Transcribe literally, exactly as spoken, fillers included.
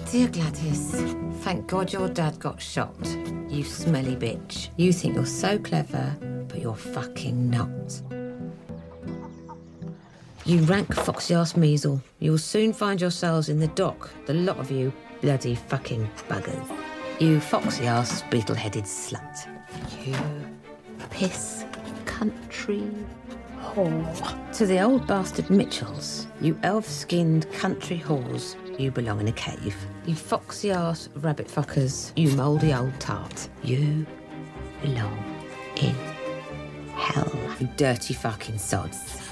Dear Gladys, thank God your dad got shot. You smelly bitch. You think you're so clever, but you're fucking not. You rank foxy-ass measle. You'll soon find yourselves in the dock, the lot of you bloody fucking buggers. You foxy-ass beetle-headed slut. You piss country whore. To the old bastard Mitchells, you elf-skinned country whores, you belong in a cave. You foxy-ass rabbit fuckers, you mouldy old tart. You belong in hell. You dirty fucking sods.